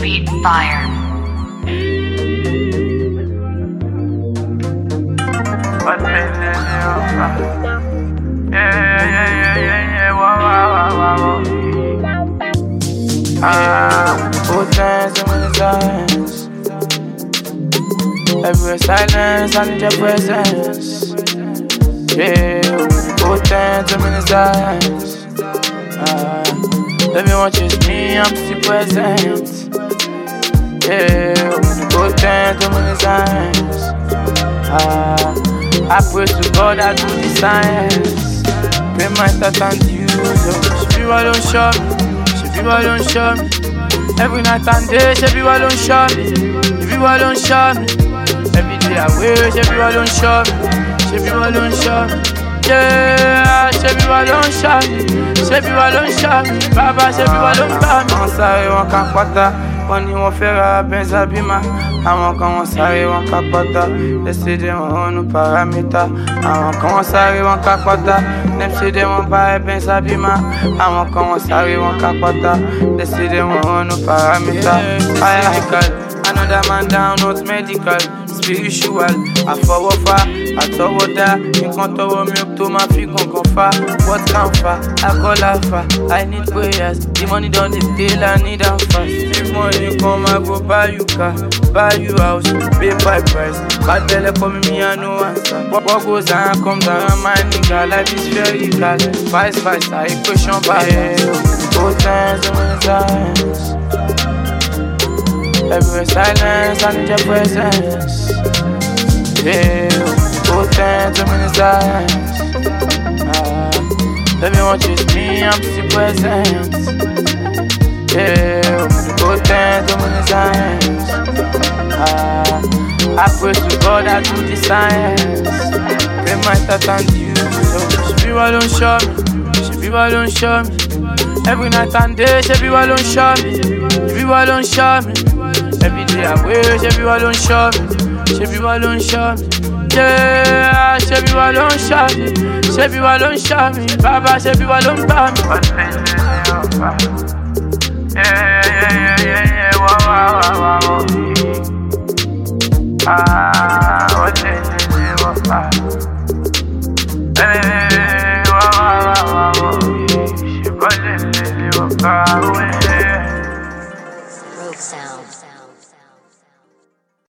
beat fire. Good times and many times. Every silence, I need your presence. Yeah, good times and many times. Everyone just me, I'm still present. Yeah, good times and many times. I pray to God, I do the science. Pray my thoughts and views. She people don't show me. She people don't show me. Every night and day, she people don't show me. She people don't show me. Every day I wish, she people don't show me. She people don't show me. Yeah, she people don't show me. She people don't show me. Baba, she people don't show me. I'm sorry, one can't quarter. When you want fair, Benz Abima. I want come sorry, one capota. Let's see them on no parameter. I want come sorry, one capota. Let's see them on by Benz Abima. I want come sorry, one capota. Let's see them on no parameter. Biological, another man down, not medical. Spiritual, I forward far, I forward that. You can't throw me up to my feet, gon' far. What can far? I call alpha. I need prayers. The money don't steal, I need them fast. If money come, I go buy you car, buy you house, pay by price. Bad belly for me, I no answer. What goes on, comes around my nigga. Life is very bad. Vice, I equation balance. Good times and many times. Every silence, I need your presence. Yeah, good times and many times. Everyone just me, I'm still present. Yeah, good times and many times. I pray to God, I do the science. Pray my thoughts and views. She people don't show me. She people don't show me. Every night and day, she people don't show me. She people don't show me. Every day I wish, she people don't show me. She people don't show me. Yeah, she people don't show me. She people don't show me. Baba, she people don't show me. Yeah. Wow.